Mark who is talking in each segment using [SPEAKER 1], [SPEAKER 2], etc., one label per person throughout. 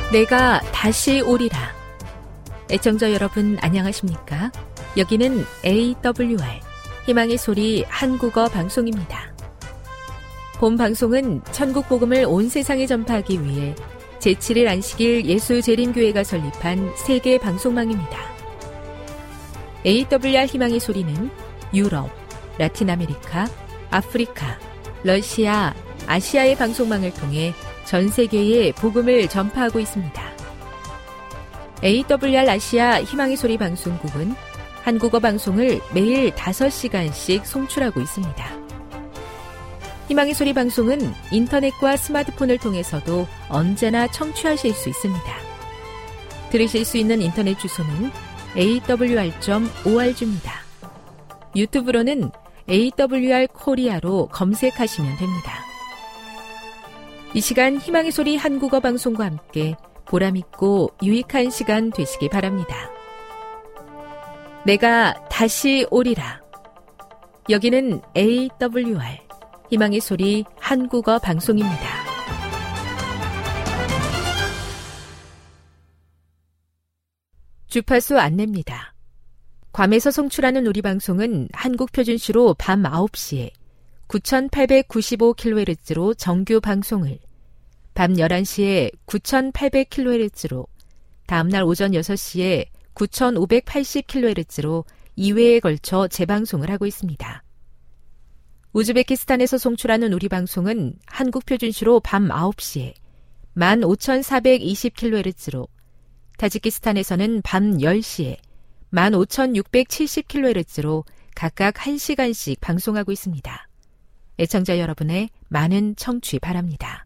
[SPEAKER 1] 내가 다시 오리라. 애청자 여러분 안녕하십니까? 여기는 AWR 희망의 소리 한국어 방송입니다. 본 방송은 천국 복음을 온 세상에 전파하기 위해 제7일 안식일 예수재림교회가 설립한 세계 방송망입니다. AWR 희망의 소리는 유럽, 라틴 아메리카, 아프리카, 러시아, 아시아의 방송망을 통해 전 세계에 복음을 전파하고 있습니다. AWR 아시아 희망의 소리 방송국은 한국어 방송을 매일 5시간씩 송출하고 있습니다. 희망의 소리 방송은 인터넷과 스마트폰을 통해서도 언제나 청취하실 수 있습니다. 들으실 수 있는 인터넷 주소는 awr.org입니다. 유튜브로는 AWR 코리아로 검색하시면 됩니다. 이 시간 희망의 소리 한국어 방송과 함께 보람있고 유익한 시간 되시기 바랍니다. 내가 다시 오리라. 여기는 AWR 희망의 소리 한국어 방송입니다. 주파수 안내입니다. 괌에서 송출하는 우리 방송은 한국 표준시로 밤 9시에 9895kHz로 정규 방송을, 밤 11시에 9800kHz로, 다음날 오전 6시에 9580kHz로 2회에 걸쳐 재방송을 하고 있습니다. 우즈베키스탄에서 송출하는 우리 방송은 한국 표준시로 밤 9시에 15420kHz로, 타지키스탄에서는 밤 10시에 15670kHz로 각각 1시간씩 방송하고 있습니다. 애청자 여러분의 많은 청취 바랍니다.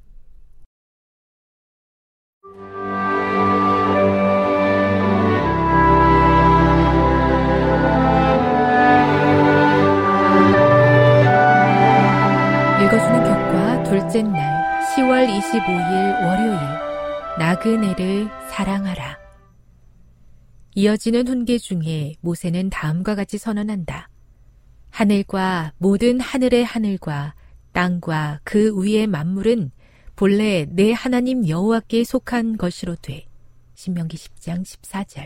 [SPEAKER 1] 읽어주는 교과 둘째 날 10월 25일 월요일 나그네를 사랑하라. 이어지는 훈계 중에 모세는 다음과 같이 선언한다. 하늘과 모든 하늘의 하늘과 땅과 그 위의 만물은 본래 내 하나님 여호와께 속한 것이로되. 신명기 10장 14절.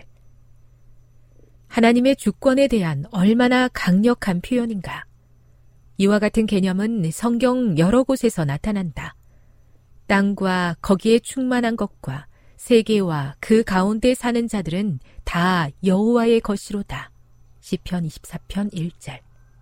[SPEAKER 1] 하나님의 주권에 대한 얼마나 강력한 표현인가. 이와 같은 개념은 성경 여러 곳에서 나타난다. 땅과 거기에 충만한 것과 세계와 그 가운데 사는 자들은 다 여호와의 것이로다. 시편 24편 1절.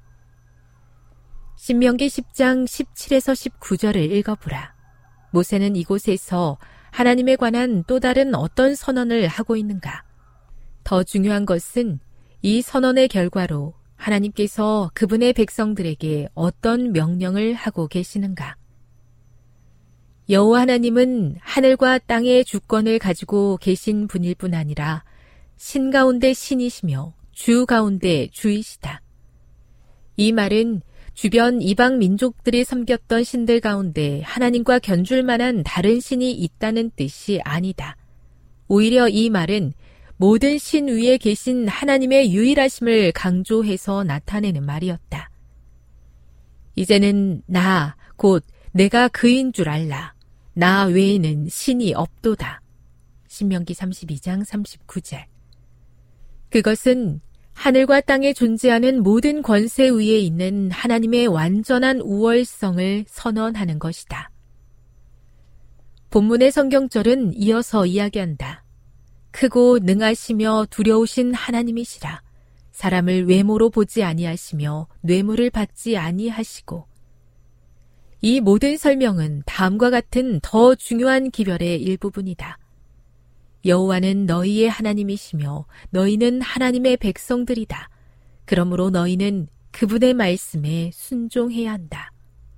[SPEAKER 1] 신명기 10장 17에서 19절을 읽어보라. 모세는 이곳에서 하나님에 관한 또 다른 어떤 선언을 하고 있는가? 더 중요한 것은 이 선언의 결과로 하나님께서 그분의 백성들에게 어떤 명령을 하고 계시는가? 여호와 하나님은 하늘과 땅의 주권을 가지고 계신 분일 뿐 아니라 신 가운데 신이시며 주 가운데 주이시다. 이 말은 주변 이방 민족들이 섬겼던 신들 가운데 하나님과 견줄 만한 다른 신이 있다는 뜻이 아니다. 오히려 이 말은 모든 신 위에 계신 하나님의 유일하심을 강조해서 나타내는 말이었다. 이제는 나, 곧 내가 그인 줄 알라. 나 외에는 신이 없도다. 신명기 32장 39절. 그것은 하늘과 땅에 존재하는 모든 권세 위에 있는 하나님의 완전한 우월성을 선언하는 것이다. 본문의 성경절은 이어서 이야기한다. 크고 능하시며 두려우신 하나님이시라. 사람을 외모로 보지 아니하시며 뇌물을 받지 아니하시고. 이 모든 설명은 다음과 같은 더 중요한 기별의 일부분이다. 여호와는 너희의 하나님이시며 너희는 하나님의 백성들이다. 그러므로 너희는 그분의 말씀에 순종해야 한다.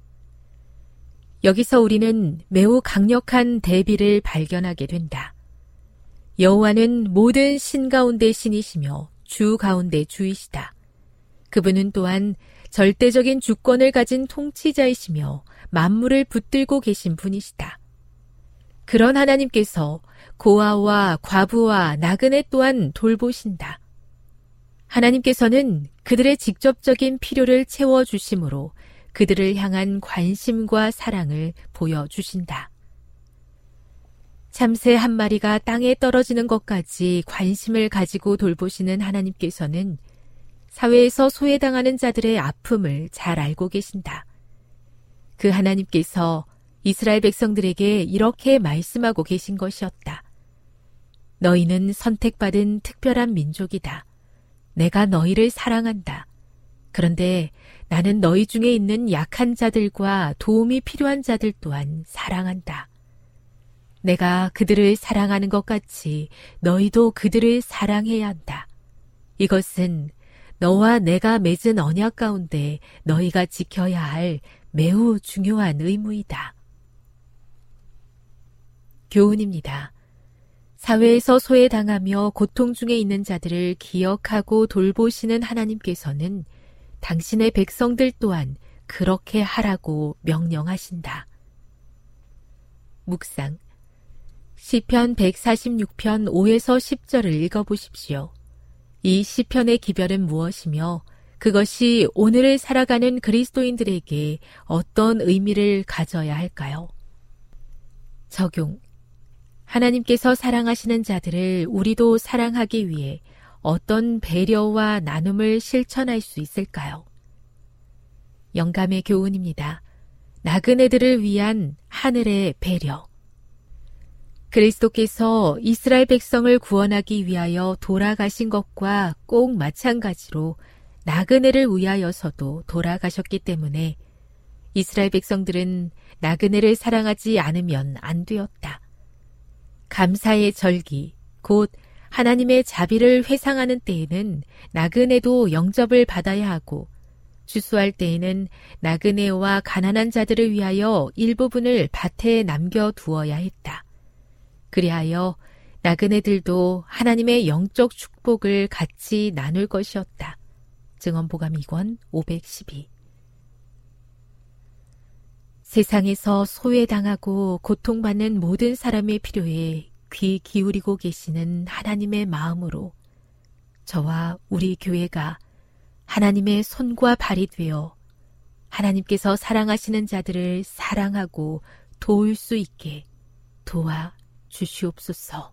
[SPEAKER 1] 여기서 우리는 매우 강력한 대비를 발견하게 된다. 여호와는 모든 신 가운데 신이시며 주 가운데 주이시다. 그분은 또한 절대적인 주권을 가진 통치자이시며 만물을 붙들고 계신 분이시다. 그런 하나님께서 고아와 과부와 나그네 또한 돌보신다. 하나님께서는 그들의 직접적인 필요를 채워주심으로 그들을 향한 관심과 사랑을 보여주신다. 참새 한 마리가 땅에 떨어지는 것까지 관심을 가지고 돌보시는 하나님께서는 사회에서 소외당하는 자들의 아픔을 잘 알고 계신다. 그 하나님께서 이스라엘 백성들에게 이렇게 말씀하고 계신 것이었다. 너희는 선택받은 특별한 민족이다. 내가 너희를 사랑한다. 그런데 나는 너희 중에 있는 약한 자들과 도움이 필요한 자들 또한 사랑한다. 내가 그들을 사랑하는 것 같이 너희도 그들을 사랑해야 한다. 이것은 너와 내가 맺은 언약 가운데 너희가 지켜야 할 매우 중요한 의무이다. 교훈입니다. 사회에서 소외당하며 고통 중에 있는 자들을 기억하고 돌보시는 하나님께서는 당신의 백성들 또한 그렇게 하라고 명령하신다. 묵상. 시편 146편 5에서 10절을 읽어보십시오. 이 시편의 기별은 무엇이며 그것이 오늘을 살아가는 그리스도인들에게 어떤 의미를 가져야 할까요? 적용. 하나님께서 사랑하시는 자들을 우리도 사랑하기 위해 어떤 배려와 나눔을 실천할 수 있을까요? 영감의 교훈입니다. 나그네들을 위한 하늘의 배려. 그리스도께서 이스라엘 백성을 구원하기 위하여 돌아가신 것과 꼭 마찬가지로 나그네를 위하여서도 돌아가셨기 때문에 이스라엘 백성들은 나그네를 사랑하지 않으면 안 되었다. 감사의 절기, 곧 하나님의 자비를 회상하는 때에는 나그네도 영접을 받아야 하고 추수할 때에는 나그네와 가난한 자들을 위하여 일부분을 밭에 남겨두어야 했다. 그리하여 나그네들도 하나님의 영적 축복을 같이 나눌 것이었다. 증언보감 2권 512. 세상에서 소외당하고 고통받는 모든 사람의 필요에 귀 기울이고 계시는 하나님의 마음으로 저와 우리 교회가 하나님의 손과 발이 되어 하나님께서 사랑하시는 자들을 사랑하고 도울 수 있게 도와 주시옵소서.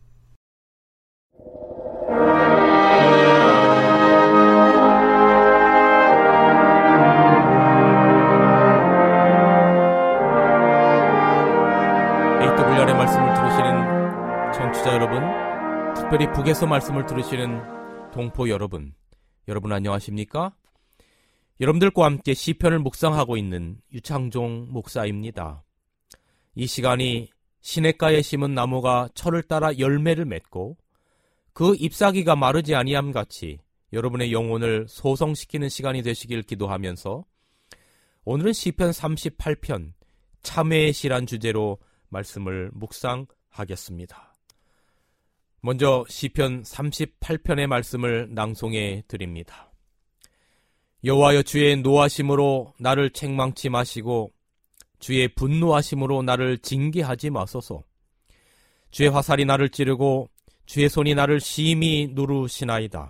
[SPEAKER 2] AWR의 말씀을 들으시는 청취자 여러분, 특별히 북에서 말씀을 들으시는 동포 여러분, 여러분 안녕하십니까? 여러분들과 함께 시편을 묵상하고 있는 유창종 목사입니다. 이 시간이 시냇가에 심은 나무가 철을 따라 열매를 맺고 그 잎사귀가 마르지 아니함 같이 여러분의 영혼을 소성시키는 시간이 되시길 기도하면서 오늘은 시편 38편 참회의 시란 주제로 말씀을 묵상하겠습니다. 먼저 시편 38편의 말씀을 낭송해 드립니다. 여호와여, 주의 노하심으로 나를 책망치 마시고 주의 분노하심으로 나를 징계하지 마소서. 주의 화살이 나를 찌르고 주의 손이 나를 심히 누르시나이다.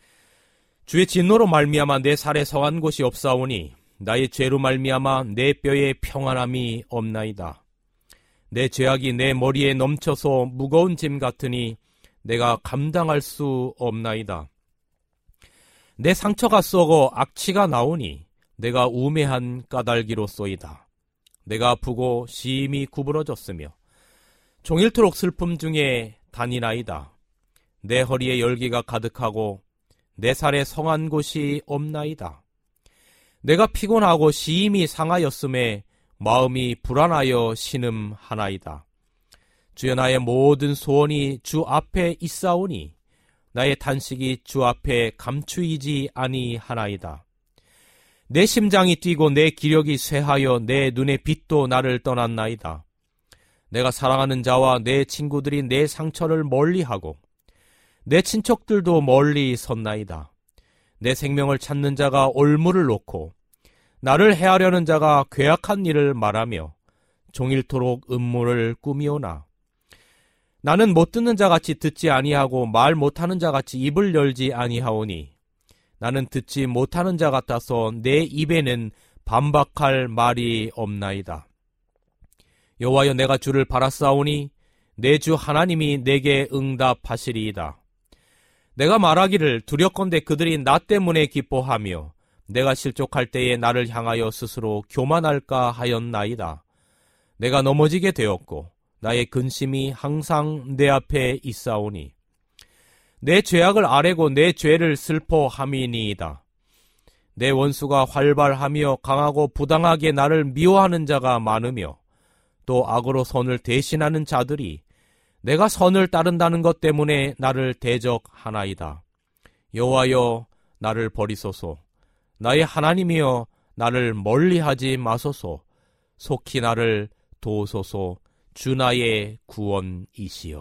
[SPEAKER 2] 주의 진노로 말미암아 내 살에 성한 곳이 없사오니 나의 죄로 말미암아 내 뼈에 평안함이 없나이다. 내 죄악이 내 머리에 넘쳐서 무거운 짐 같으니 내가 감당할 수 없나이다. 내 상처가 썩어 악취가 나오니 내가 우매한 까닭이로소이다. 내가 아프고 심히 구부러졌으며 종일토록 슬픔 중에 다니나이다. 내 허리에 열기가 가득하고 내 살에 성한 곳이 없나이다. 내가 피곤하고 심히 상하였음에 마음이 불안하여 신음하나이다. 주여, 나의 모든 소원이 주 앞에 있사오니 나의 탄식이 주 앞에 감추이지 아니하나이다. 내 심장이 뛰고 내 기력이 쇠하여 내 눈의 빛도 나를 떠났나이다. 내가 사랑하는 자와 내 친구들이 내 상처를 멀리하고 내 친척들도 멀리 섰나이다. 내 생명을 찾는 자가 올무를 놓고 나를 해하려는 자가 괴악한 일을 말하며 종일토록 음모를 꾸미오나 나는 못 듣는 자같이 듣지 아니하고 말 못하는 자같이 입을 열지 아니하오니 나는 듣지 못하는 자 같아서 내 입에는 반박할 말이 없나이다. 여호와여, 내가 주를 바라싸오니 내 주 하나님이 내게 응답하시리이다. 내가 말하기를 두렵건대 그들이 나 때문에 기뻐하며 내가 실족할 때에 나를 향하여 스스로 교만할까 하였나이다. 내가 넘어지게 되었고 나의 근심이 항상 내 앞에 있사오니 내 죄악을 아뢰고 내 죄를 슬퍼함이니이다. 내 원수가 활발하며 강하고 부당하게 나를 미워하는 자가 많으며 또 악으로 선을 대신하는 자들이 내가 선을 따른다는 것 때문에 나를 대적하나이다. 여호와여 나를 버리소서. 나의 하나님이여 나를 멀리하지 마소서. 속히 나를 도우소서. 주 나의 구원이시여.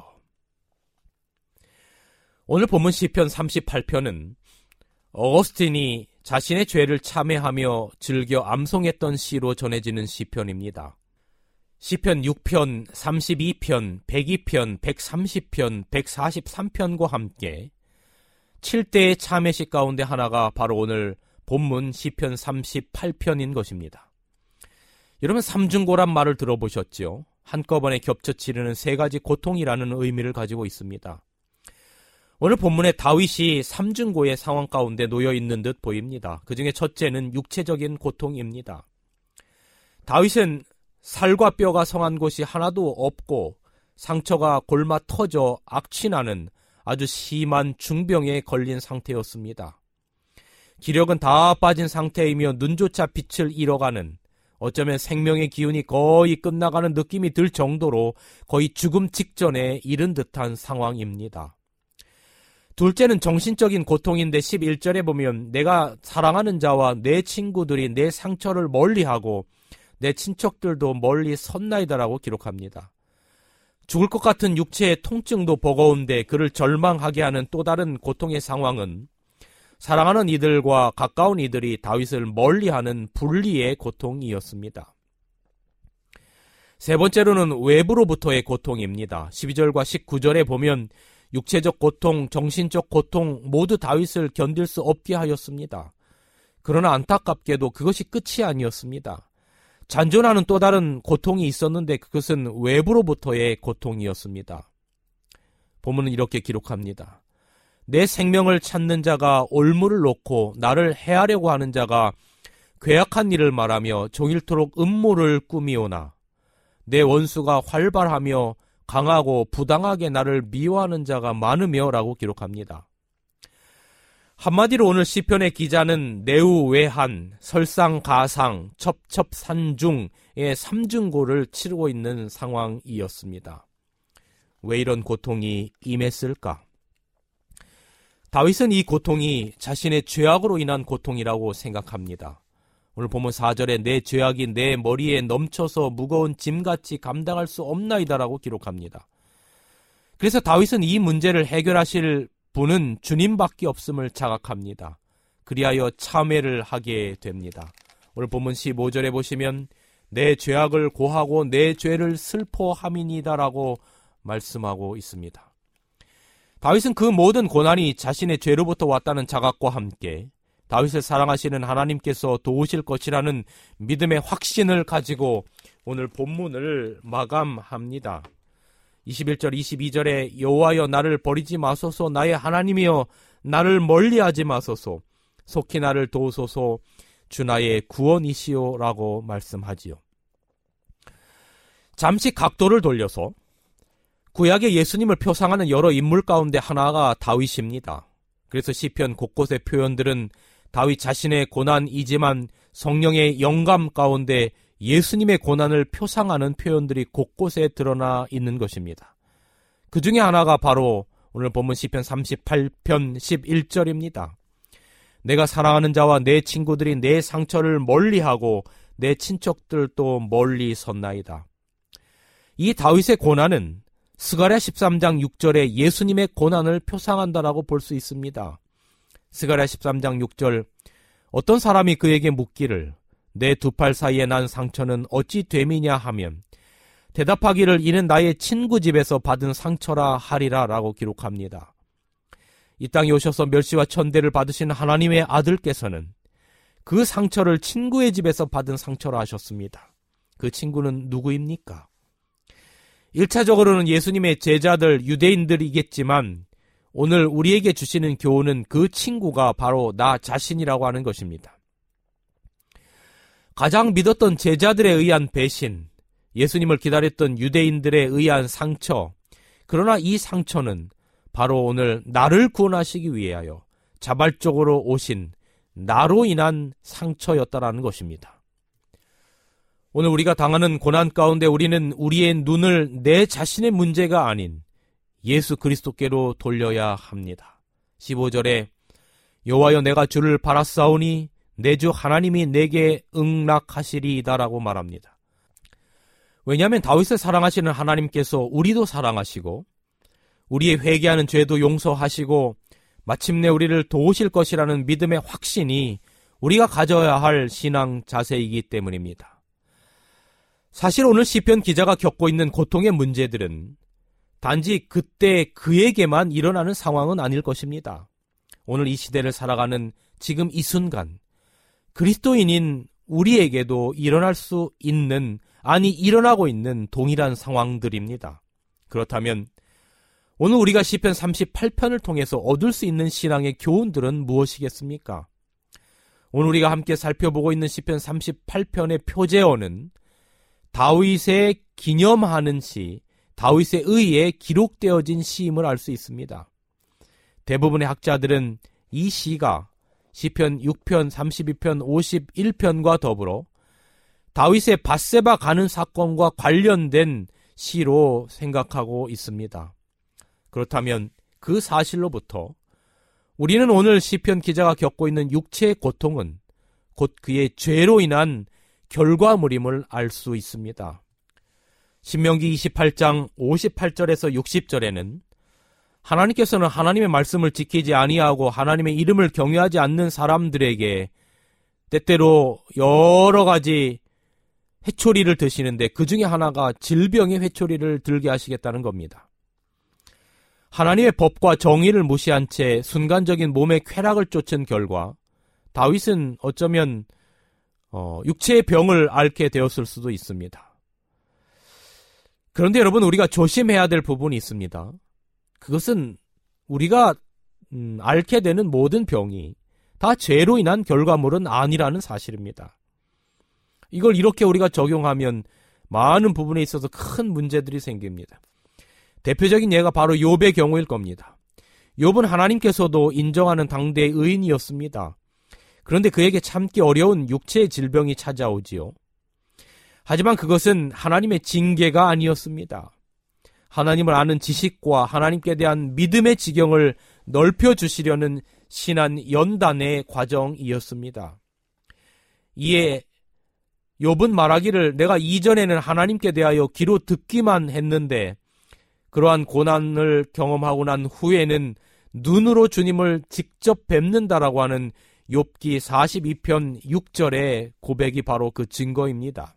[SPEAKER 2] 오늘 본문 시편 38편은 어거스틴이 자신의 죄를 참회하며 즐겨 암송했던 시로 전해지는 시편입니다. 시편 6편, 32편, 102편, 130편, 143편과 함께 7대의 참회시 가운데 하나가 바로 오늘 본문 시편 38편인 것입니다. 여러분 삼중고란 말을 들어보셨죠? 한꺼번에 겹쳐 치르는 세 가지 고통이라는 의미를 가지고 있습니다. 오늘 본문에 다윗이 삼중고의 상황 가운데 놓여 있는 듯 보입니다. 그 중에 첫째는 육체적인 고통입니다. 다윗은 살과 뼈가 성한 곳이 하나도 없고 상처가 골마 터져 악취나는 아주 심한 중병에 걸린 상태였습니다. 기력은 다 빠진 상태이며 눈조차 빛을 잃어가는, 어쩌면 생명의 기운이 거의 끝나가는 느낌이 들 정도로 거의 죽음 직전에 이른 듯한 상황입니다. 둘째는 정신적인 고통인데 11절에 보면 내가 사랑하는 자와 내 친구들이 내 상처를 멀리하고 내 친척들도 멀리 섰나이다라고 기록합니다. 죽을 것 같은 육체의 통증도 버거운데 그를 절망하게 하는 또 다른 고통의 상황은 사랑하는 이들과 가까운 이들이 다윗을 멀리하는 분리의 고통이었습니다. 세 번째로는 외부로부터의 고통입니다. 12절과 19절에 보면 육체적 고통, 정신적 고통 모두 다윗을 견딜 수 없게 하였습니다. 그러나 안타깝게도 그것이 끝이 아니었습니다. 잔존하는 또 다른 고통이 있었는데 그것은 외부로부터의 고통이었습니다. 본문은 이렇게 기록합니다. 내 생명을 찾는 자가 올무를 놓고 나를 해하려고 하는 자가 괴악한 일을 말하며 종일토록 음모를 꾸미오나 내 원수가 활발하며 강하고 부당하게 나를 미워하는 자가 많으며 라고 기록합니다. 한마디로 오늘 시편의 기자는 내우외한, 설상가상, 첩첩산중의 삼중고를 치르고 있는 상황이었습니다. 왜 이런 고통이 임했을까? 다윗은 이 고통이 자신의 죄악으로 인한 고통이라고 생각합니다. 오늘 보면 4절에 내 죄악이 내 머리에 넘쳐서 무거운 짐같이 감당할 수 없나이다라고 기록합니다. 그래서 다윗은 이 문제를 해결하실 분은 주님밖에 없음을 자각합니다. 그리하여 참회를 하게 됩니다. 오늘 본문 15절에 보시면 내 죄악을 고하고 내 죄를 슬퍼함이니다라고 말씀하고 있습니다. 다윗은 그 모든 고난이 자신의 죄로부터 왔다는 자각과 함께 다윗을 사랑하시는 하나님께서 도우실 것이라는 믿음의 확신을 가지고 오늘 본문을 마감합니다. 21절 22절에 여호와여 나를 버리지 마소서, 나의 하나님이여 나를 멀리하지 마소서, 속히 나를 도우소서, 주 나의 구원이시오 라고 말씀하지요. 잠시 각도를 돌려서 구약의 예수님을 표상하는 여러 인물 가운데 하나가 다윗입니다. 그래서 시편 곳곳의 표현들은 다윗 자신의 고난이지만 성령의 영감 가운데 예수님의 고난을 표상하는 표현들이 곳곳에 드러나 있는 것입니다. 그 중에 하나가 바로 오늘 본문 시편 38편 11절입니다. 내가 사랑하는 자와 내 친구들이 내 상처를 멀리하고 내 친척들도 멀리 섰나이다. 이 다윗의 고난은 스가랴 13장 6절에 예수님의 고난을 표상한다라고 볼 수 있습니다. 스가랴 13장 6절 어떤 사람이 그에게 묻기를 내 두 팔 사이에 난 상처는 어찌 됨이냐 하면 대답하기를 이는 나의 친구 집에서 받은 상처라 하리라 라고 기록합니다. 이 땅에 오셔서 멸시와 천대를 받으신 하나님의 아들께서는 그 상처를 친구의 집에서 받은 상처라 하셨습니다. 그 친구는 누구입니까? 1차적으로는 예수님의 제자들 유대인들이겠지만 오늘 우리에게 주시는 교훈은 그 친구가 바로 나 자신이라고 하는 것입니다. 가장 믿었던 제자들에 의한 배신, 예수님을 기다렸던 유대인들에 의한 상처, 그러나 이 상처는 바로 오늘 나를 구원하시기 위하여 자발적으로 오신 나로 인한 상처였다라는 것입니다. 오늘 우리가 당하는 고난 가운데 우리는 우리의 눈을 내 자신의 문제가 아닌 예수 그리스도께로 돌려야 합니다. 15절에 여호와여 내가 주를 바라사오니 내 주 하나님이 내게 응낙하시리이다라고 말합니다. 왜냐하면 다윗을 사랑하시는 하나님께서 우리도 사랑하시고 우리의 회개하는 죄도 용서하시고 마침내 우리를 도우실 것이라는 믿음의 확신이 우리가 가져야 할 신앙 자세이기 때문입니다. 사실 오늘 시편 기자가 겪고 있는 고통의 문제들은 단지 그때 그에게만 일어나는 상황은 아닐 것입니다. 오늘 이 시대를 살아가는 지금 이 순간 그리스도인인 우리에게도 일어날 수 있는, 아니 일어나고 있는 동일한 상황들입니다. 그렇다면 오늘 우리가 시편 38편을 통해서 얻을 수 있는 신앙의 교훈들은 무엇이겠습니까? 오늘 우리가 함께 살펴보고 있는 시편 38편의 표제어는 다윗의 기념하는 시, 다윗에 의해 기록되어진 시임을 알 수 있습니다. 대부분의 학자들은 이 시가 시편 6편, 32편, 51편과 더불어 다윗의 밧세바 가는 사건과 관련된 시로 생각하고 있습니다. 그렇다면 그 사실로부터 우리는 오늘 시편 기자가 겪고 있는 육체의 고통은 곧 그의 죄로 인한 결과물임을 알 수 있습니다. 신명기 28장 58절에서 60절에는 하나님께서는 하나님의 말씀을 지키지 아니하고 하나님의 이름을 경외하지 않는 사람들에게 때때로 여러 가지 회초리를 드시는데 그 중에 하나가 질병의 회초리를 들게 하시겠다는 겁니다. 하나님의 법과 정의를 무시한 채 순간적인 몸의 쾌락을 쫓은 결과 다윗은 어쩌면 육체의 병을 앓게 되었을 수도 있습니다. 그런데 여러분, 우리가 조심해야 될 부분이 있습니다. 그것은 우리가 앓게 되는 모든 병이 다 죄로 인한 결과물은 아니라는 사실입니다. 이걸 이렇게 우리가 적용하면 많은 부분에 있어서 큰 문제들이 생깁니다. 대표적인 예가 바로 욥의 경우일 겁니다. 욥은 하나님께서도 인정하는 당대의 의인이었습니다. 그런데 그에게 참기 어려운 육체의 질병이 찾아오지요. 하지만 그것은 하나님의 징계가 아니었습니다. 하나님을 아는 지식과 하나님께 대한 믿음의 지경을 넓혀주시려는 신한 연단의 과정이었습니다. 이에 욥은 말하기를 내가 이전에는 하나님께 대하여 귀로 듣기만 했는데 그러한 고난을 경험하고 난 후에는 눈으로 주님을 직접 뵙는다라고 하는 욥기 42편 6절의 고백이 바로 그 증거입니다.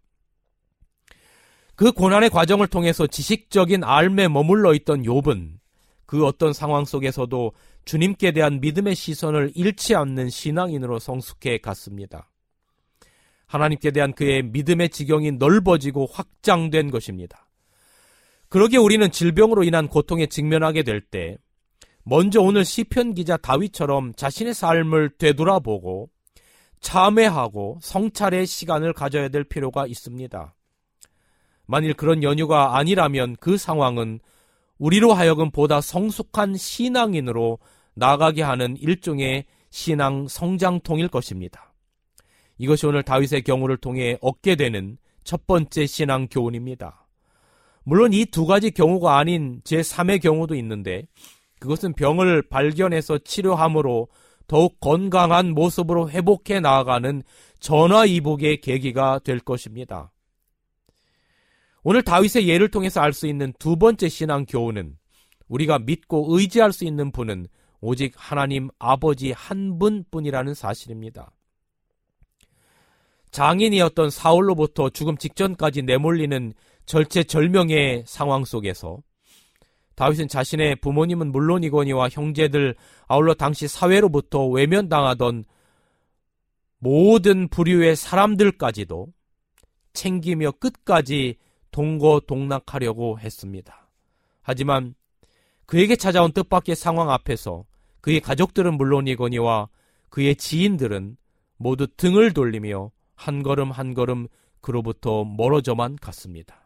[SPEAKER 2] 그 고난의 과정을 통해서 지식적인 삶에 머물러 있던 욥은 그 어떤 상황 속에서도 주님께 대한 믿음의 시선을 잃지 않는 신앙인으로 성숙해 갔습니다. 하나님께 대한 그의 믿음의 지경이 넓어지고 확장된 것입니다. 그러기에 우리는 질병으로 인한 고통에 직면하게 될 때 먼저 오늘 시편 기자 다윗처럼 자신의 삶을 되돌아보고 참회하고 성찰의 시간을 가져야 될 필요가 있습니다. 만일 그런 연유가 아니라면 그 상황은 우리로 하여금 보다 성숙한 신앙인으로 나아가게 하는 일종의 신앙 성장통일 것입니다. 이것이 오늘 다윗의 경우를 통해 얻게 되는 첫 번째 신앙 교훈입니다. 물론 이 두 가지 경우가 아닌 제3의 경우도 있는데 그것은 병을 발견해서 치료함으로 더욱 건강한 모습으로 회복해 나아가는 전화위복의 계기가 될 것입니다. 오늘 다윗의 예를 통해서 알 수 있는 두 번째 신앙 교훈은 우리가 믿고 의지할 수 있는 분은 오직 하나님 아버지 한 분뿐이라는 사실입니다. 장인이었던 사울로부터 죽음 직전까지 내몰리는 절체절명의 상황 속에서 다윗은 자신의 부모님은 물론이거니와 형제들 아울러 당시 사회로부터 외면당하던 모든 부류의 사람들까지도 챙기며 끝까지 동고동락하려고 했습니다. 하지만 그에게 찾아온 뜻밖의 상황 앞에서 그의 가족들은 물론이거니와 그의 지인들은 모두 등을 돌리며 한 걸음 한 걸음 그로부터 멀어져만 갔습니다.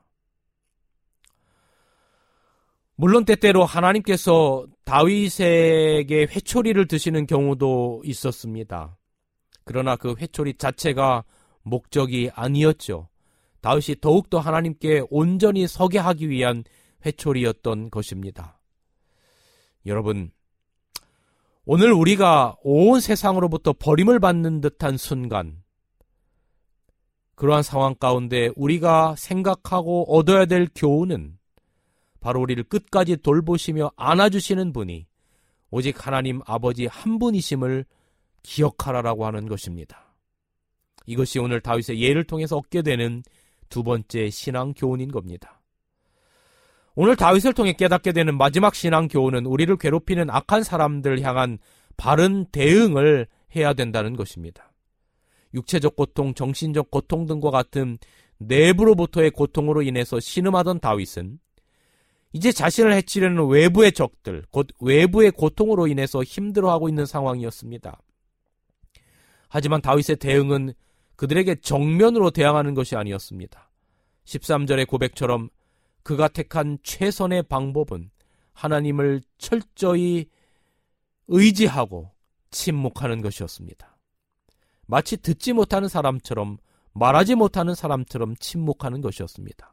[SPEAKER 2] 물론 때때로 하나님께서 다윗에게 회초리를 드시는 경우도 있었습니다. 그러나 그 회초리 자체가 목적이 아니었죠. 다윗이 더욱더 하나님께 온전히 서게 하기 위한 회초리였던 것입니다. 여러분, 오늘 우리가 온 세상으로부터 버림을 받는 듯한 순간, 그러한 상황 가운데 우리가 생각하고 얻어야 될 교훈은 바로 우리를 끝까지 돌보시며 안아주시는 분이 오직 하나님 아버지 한 분이심을 기억하라라고 하는 것입니다. 이것이 오늘 다윗의 예를 통해서 얻게 되는 두 번째 신앙 교훈인 겁니다. 오늘 다윗을 통해 깨닫게 되는 마지막 신앙 교훈은 우리를 괴롭히는 악한 사람들 향한 바른 대응을 해야 된다는 것입니다. 육체적 고통, 정신적 고통 등과 같은 내부로부터의 고통으로 인해서 신음하던 다윗은 이제 자신을 해치려는 외부의 적들, 곧 외부의 고통으로 인해서 힘들어하고 있는 상황이었습니다. 하지만 다윗의 대응은 그들에게 정면으로 대항하는 것이 아니었습니다. 13절의 고백처럼 그가 택한 최선의 방법은 하나님을 철저히 의지하고 침묵하는 것이었습니다. 마치 듣지 못하는 사람처럼, 말하지 못하는 사람처럼 침묵하는 것이었습니다.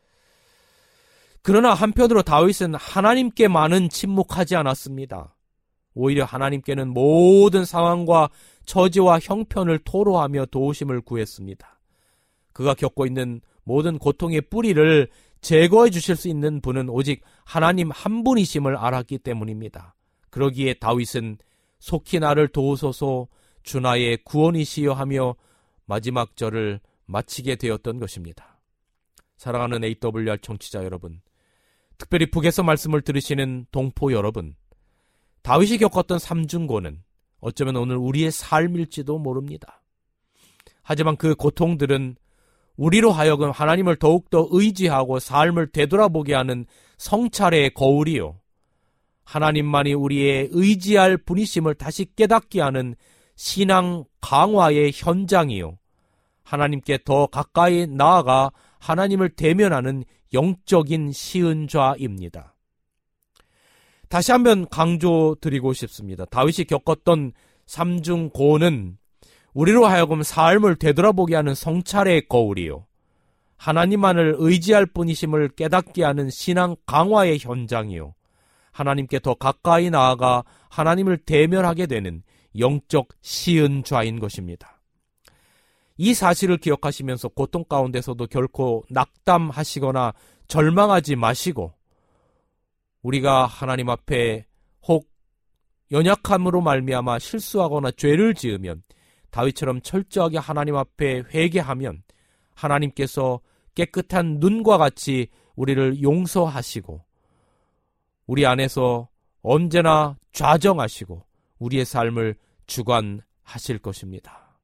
[SPEAKER 2] 그러나 한편으로 다윗은 하나님께만은 침묵하지 않았습니다. 오히려 하나님께는 모든 상황과 처지와 형편을 토로하며 도우심을 구했습니다. 그가 겪고 있는 모든 고통의 뿌리를 제거해 주실 수 있는 분은 오직 하나님 한 분이심을 알았기 때문입니다. 그러기에 다윗은 속히 나를 도우소서 주 나의 구원이시여 하며 마지막 절을 마치게 되었던 것입니다. 사랑하는 AWR 청취자 여러분, 특별히 북에서 말씀을 들으시는 동포 여러분, 다윗이 겪었던 삼중고는 어쩌면 오늘 우리의 삶일지도 모릅니다. 하지만 그 고통들은 우리로 하여금 하나님을 더욱더 의지하고 삶을 되돌아보게 하는 성찰의 거울이요, 하나님만이 우리의 의지할 분이심을 다시 깨닫게 하는 신앙 강화의 현장이요, 하나님께 더 가까이 나아가 하나님을 대면하는 영적인 시은좌입니다. 다시 한번 강조드리고 싶습니다. 다윗이 겪었던 삼중고는 우리로 하여금 삶을 되돌아보게 하는 성찰의 거울이요, 하나님만을 의지할 뿐이심을 깨닫게 하는 신앙 강화의 현장이요, 하나님께 더 가까이 나아가 하나님을 대면하게 되는 영적 시은좌인 것입니다. 이 사실을 기억하시면서 고통 가운데서도 결코 낙담하시거나 절망하지 마시고, 우리가 하나님 앞에 혹 연약함으로 말미암아 실수하거나 죄를 지으면 다윗처럼 철저하게 하나님 앞에 회개하면 하나님께서 깨끗한 눈과 같이 우리를 용서하시고 우리 안에서 언제나 좌정하시고 우리의 삶을 주관하실 것입니다.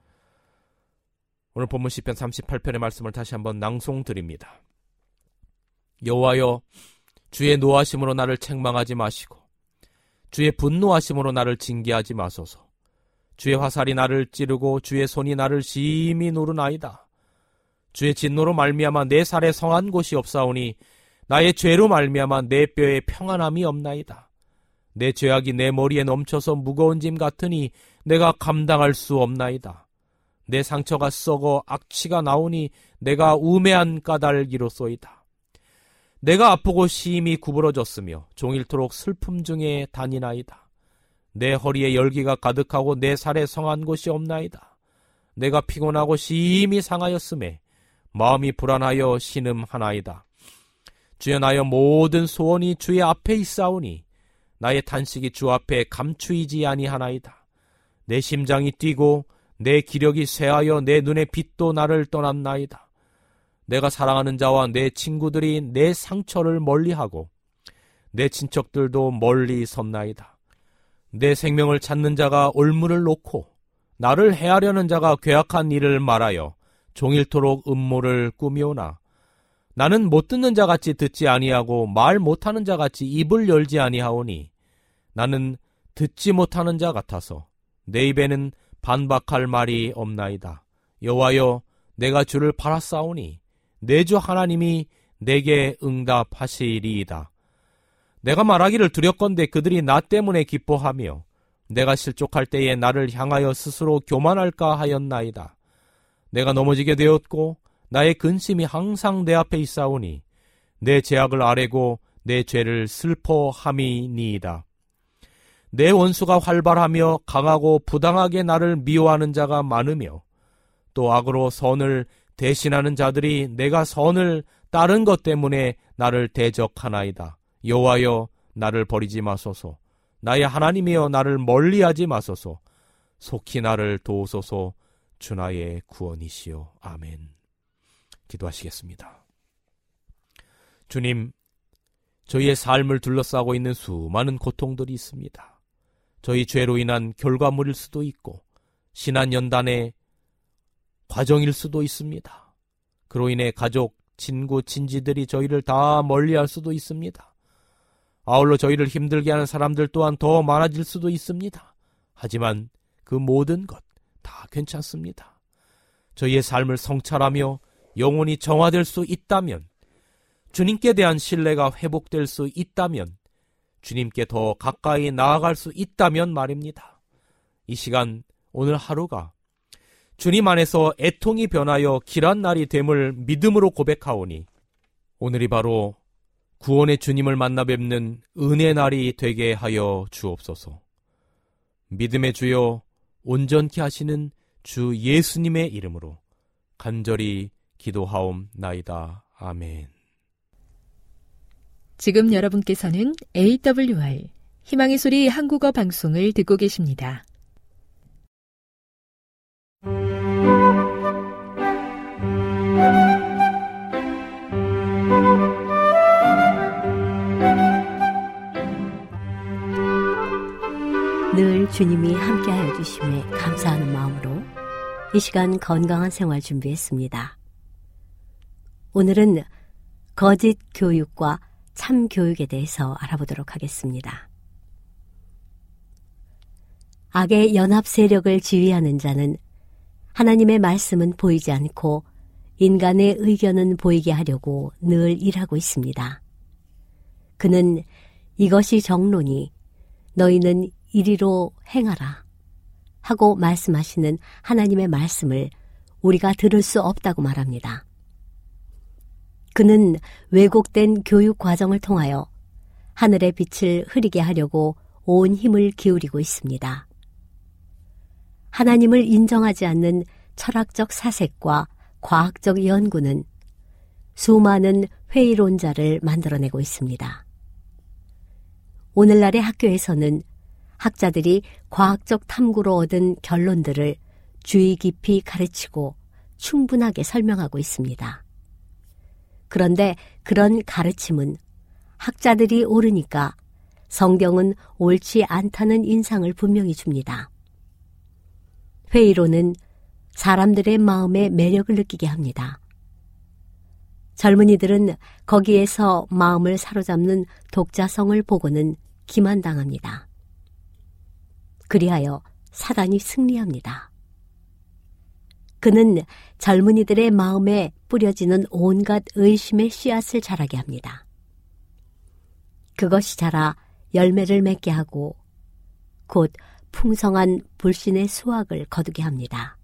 [SPEAKER 2] 오늘 본문 시편 38편의 말씀을 다시 한번 낭송드립니다. 여호와여, 주의 노하심으로 나를 책망하지 마시고 주의 분노하심으로 나를 징계하지 마소서. 주의 화살이 나를 찌르고 주의 손이 나를 심히 누르나이다. 주의 진노로 말미암아 내 살에 성한 곳이 없사오니 나의 죄로 말미암아 내 뼈에 평안함이 없나이다. 내 죄악이 내 머리에 넘쳐서 무거운 짐 같으니 내가 감당할 수 없나이다. 내 상처가 썩어 악취가 나오니 내가 우매한 까닭이로소이다. 내가 아프고 심히 구부러졌으며 종일토록 슬픔 중에 다니나이다. 내 허리에 열기가 가득하고 내 살에 성한 곳이 없나이다. 내가 피곤하고 심히 상하였음에 마음이 불안하여 신음하나이다. 주여, 나의 모든 소원이 주의 앞에 있사오니 나의 탄식이 주 앞에 감추이지 아니하나이다. 내 심장이 뛰고 내 기력이 쇠하여 내 눈의 빛도 나를 떠났나이다. 내가 사랑하는 자와 내 친구들이 내 상처를 멀리하고 내 친척들도 멀리 섰나이다. 내 생명을 찾는 자가 올무를 놓고 나를 해하려는 자가 괴악한 일을 말하여 종일토록 음모를 꾸미오나 나는 못 듣는 자같이 듣지 아니하고 말 못하는 자같이 입을 열지 아니하오니 나는 듣지 못하는 자 같아서 내 입에는 반박할 말이 없나이다. 여호와여, 내가 주를 바라싸우니 내 주 하나님이 내게 응답하시리이다. 내가 말하기를 두렵건대 그들이 나 때문에 기뻐하며 내가 실족할 때에 나를 향하여 스스로 교만할까 하였나이다. 내가 넘어지게 되었고 나의 근심이 항상 내 앞에 있사오니 내 죄악을 아뢰고 내 죄를 슬퍼함이니이다. 내 원수가 활발하며 강하고 부당하게 나를 미워하는 자가 많으며 또 악으로 선을 대신하는 자들이 내가 선을 따른 것 때문에 나를 대적하나이다. 여호와여, 나를 버리지 마소서. 나의 하나님이여, 나를 멀리하지 마소서. 속히 나를 도우소서. 주 나의 구원이시여. 아멘. 기도하시겠습니다. 주님, 저희의 삶을 둘러싸고 있는 수많은 고통들이 있습니다. 저희 죄로 인한 결과물일 수도 있고 신한연단의 과정일 수도 있습니다. 그로 인해 가족, 친구, 친지들이 저희를 다 멀리할 수도 있습니다. 아울러 저희를 힘들게 하는 사람들 또한 더 많아질 수도 있습니다. 하지만 그 모든 것 다 괜찮습니다. 저희의 삶을 성찰하며 영혼이 정화될 수 있다면, 주님께 대한 신뢰가 회복될 수 있다면, 주님께 더 가까이 나아갈 수 있다면 말입니다. 이 시간, 오늘 하루가 주님 안에서 애통이 변하여 길한 날이 됨을 믿음으로 고백하오니 오늘이 바로 구원의 주님을 만나 뵙는 은혜 날이 되게 하여 주옵소서. 믿음의 주여, 온전케 하시는 주 예수님의 이름으로 간절히 기도하옵나이다. 아멘.
[SPEAKER 1] 지금 여러분께서는 AWR 희망의 소리 한국어 방송을 듣고 계십니다.
[SPEAKER 3] 늘 주님이 함께하여 주심에 감사하는 마음으로 이 시간 건강한 생활 준비했습니다. 오늘은 거짓 교육과 참 교육에 대해서 알아보도록 하겠습니다. 악의 연합 세력을 지휘하는 자는 하나님의 말씀은 보이지 않고 인간의 의견은 보이게 하려고 늘 일하고 있습니다. 그는 이것이 정론이 너희는 이리로 행하라 하고 말씀하시는 하나님의 말씀을 우리가 들을 수 없다고 말합니다. 그는 왜곡된 교육 과정을 통하여 하늘의 빛을 흐리게 하려고 온 힘을 기울이고 있습니다. 하나님을 인정하지 않는 철학적 사색과 과학적 연구는 수많은 회의론자를 만들어내고 있습니다. 오늘날의 학교에서는 학자들이 과학적 탐구로 얻은 결론들을 주의 깊이 가르치고 충분하게 설명하고 있습니다. 그런데 그런 가르침은 학자들이 옳으니까 성경은 옳지 않다는 인상을 분명히 줍니다. 회의론은 사람들의 마음에 매력을 느끼게 합니다. 젊은이들은 거기에서 마음을 사로잡는 독자성을 보고는 기만당합니다. 그리하여 사단이 승리합니다. 그는 젊은이들의 마음에 뿌려지는 온갖 의심의 씨앗을 자라게 합니다. 그것이 자라 열매를 맺게 하고 곧 풍성한 불신의 수확을 거두게 합니다.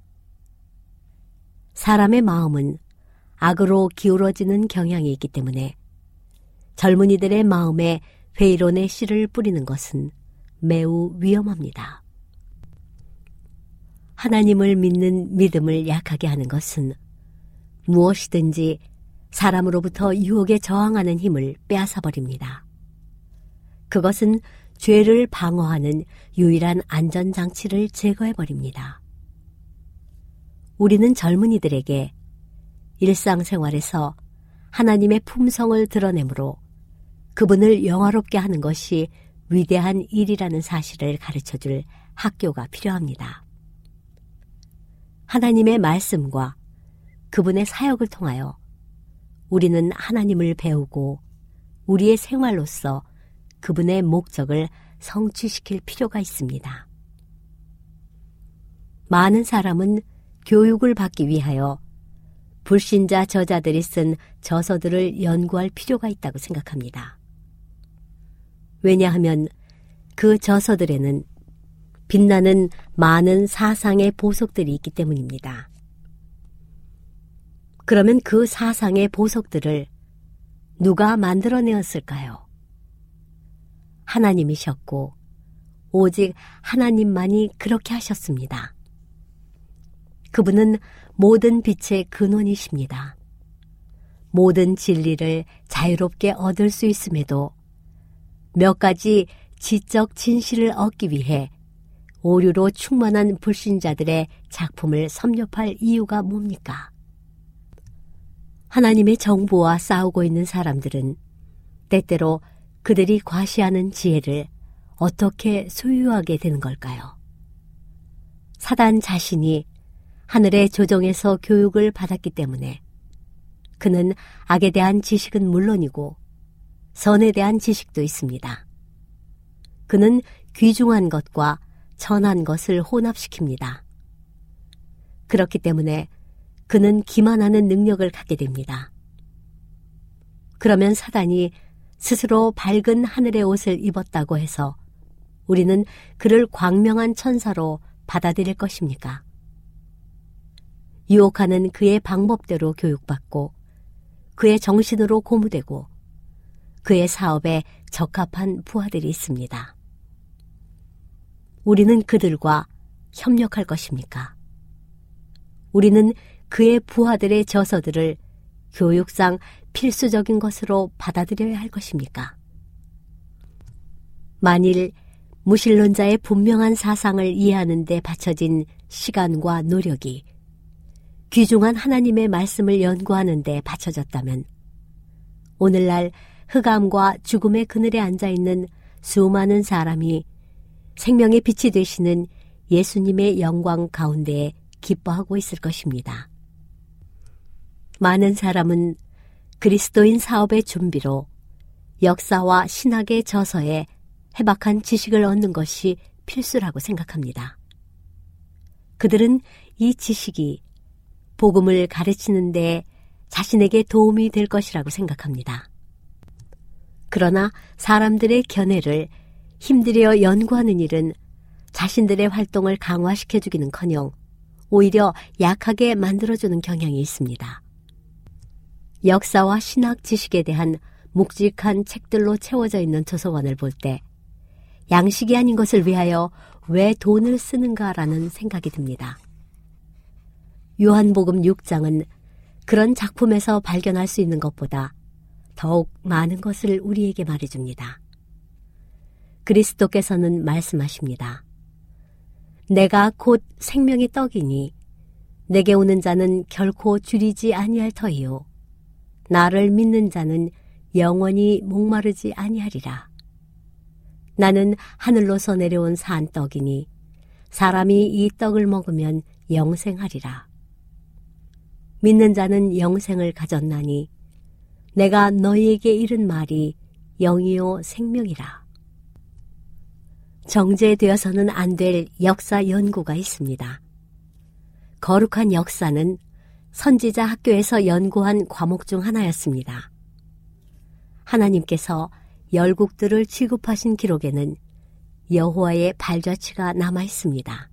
[SPEAKER 3] 사람의 마음은 악으로 기울어지는 경향이 있기 때문에 젊은이들의 마음에 회의론의 씨를 뿌리는 것은 매우 위험합니다. 하나님을 믿는 믿음을 약하게 하는 것은 무엇이든지 사람으로부터 유혹에 저항하는 힘을 빼앗아버립니다. 그것은 죄를 방어하는 유일한 안전장치를 제거해버립니다. 우리는 젊은이들에게 일상생활에서 하나님의 품성을 드러내므로 그분을 영화롭게 하는 것이 위대한 일이라는 사실을 가르쳐줄 학교가 필요합니다. 하나님의 말씀과 그분의 사역을 통하여 우리는 하나님을 배우고 우리의 생활로서 그분의 목적을 성취시킬 필요가 있습니다. 많은 사람은 교육을 받기 위하여 불신자 저자들이 쓴 저서들을 연구할 필요가 있다고 생각합니다. 왜냐하면 그 저서들에는 빛나는 많은 사상의 보석들이 있기 때문입니다. 그러면 그 사상의 보석들을 누가 만들어내었을까요? 하나님이셨고 오직 하나님만이 그렇게 하셨습니다. 그분은 모든 빛의 근원이십니다. 모든 진리를 자유롭게 얻을 수 있음에도 몇 가지 지적 진실을 얻기 위해 오류로 충만한 불신자들의 작품을 섭렵할 이유가 뭡니까? 하나님의 정보와 싸우고 있는 사람들은 때때로 그들이 과시하는 지혜를 어떻게 소유하게 되는 걸까요? 사단 자신이 하늘의 조정에서 교육을 받았기 때문에 그는 악에 대한 지식은 물론이고 선에 대한 지식도 있습니다. 그는 귀중한 것과 천한 것을 혼합시킵니다. 그렇기 때문에 그는 기만하는 능력을 갖게 됩니다. 그러면 사단이 스스로 밝은 하늘의 옷을 입었다고 해서 우리는 그를 광명한 천사로 받아들일 것입니까? 유혹하는 그의 방법대로 교육받고 그의 정신으로 고무되고 그의 사업에 적합한 부하들이 있습니다. 우리는 그들과 협력할 것입니까? 우리는 그의 부하들의 저서들을 교육상 필수적인 것으로 받아들여야 할 것입니까? 만일 무신론자의 분명한 사상을 이해하는 데 바쳐진 시간과 노력이 귀중한 하나님의 말씀을 연구하는 데 바쳐졌다면 오늘날 흑암과 죽음의 그늘에 앉아있는 수많은 사람이 생명의 빛이 되시는 예수님의 영광 가운데에 기뻐하고 있을 것입니다. 많은 사람은 그리스도인 사업의 준비로 역사와 신학의 저서에 해박한 지식을 얻는 것이 필수라고 생각합니다. 그들은 이 지식이 복음을 가르치는 데 자신에게 도움이 될 것이라고 생각합니다. 그러나 사람들의 견해를 힘들여 연구하는 일은 자신들의 활동을 강화시켜주기는커녕 오히려 약하게 만들어주는 경향이 있습니다. 역사와 신학 지식에 대한 묵직한 책들로 채워져 있는 도서관을 볼 때 양식이 아닌 것을 위하여 왜 돈을 쓰는가라는 생각이 듭니다. 요한복음 6장은 그런 작품에서 발견할 수 있는 것보다 더욱 많은 것을 우리에게 말해줍니다. 그리스도께서는 말씀하십니다. 내가 곧 생명의 떡이니 내게 오는 자는 결코 줄이지 아니할 터이요 나를 믿는 자는 영원히 목마르지 아니하리라. 나는 하늘로서 내려온 산 떡이니 사람이 이 떡을 먹으면 영생하리라. 믿는 자는 영생을 가졌나니 내가 너희에게 이른 말이 영이요 생명이라. 정제되어서는 안 될 역사 연구가 있습니다. 거룩한 역사는 선지자 학교에서 연구한 과목 중 하나였습니다. 하나님께서 열국들을 취급하신 기록에는 여호와의 발자취가 남아 있습니다.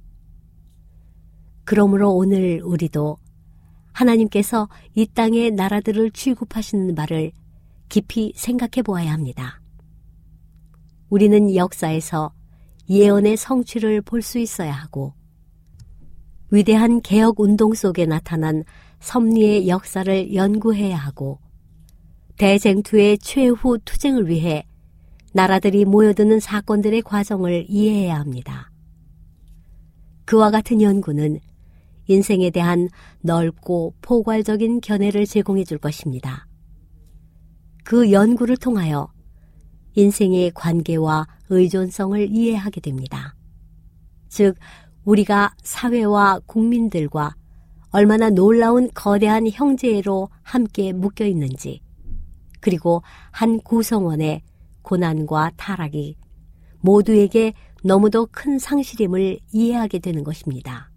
[SPEAKER 3] 그러므로 오늘 우리도 하나님께서 이 땅의 나라들을 취급하시는 바를 깊이 생각해 보아야 합니다. 우리는 역사에서 예언의 성취를 볼 수 있어야 하고 위대한 개혁운동 속에 나타난 섭리의 역사를 연구해야 하고 대쟁투의 최후 투쟁을 위해 나라들이 모여드는 사건들의 과정을 이해해야 합니다. 그와 같은 연구는 인생에 대한 넓고 포괄적인 견해를 제공해 줄 것입니다. 그 연구를 통하여 인생의 관계와 의존성을 이해하게 됩니다. 즉, 우리가 사회와 국민들과 얼마나 놀라운 거대한 형제로 함께 묶여 있는지, 그리고 한 구성원의 고난과 타락이 모두에게 너무도 큰 상실임을 이해하게 되는 것입니다.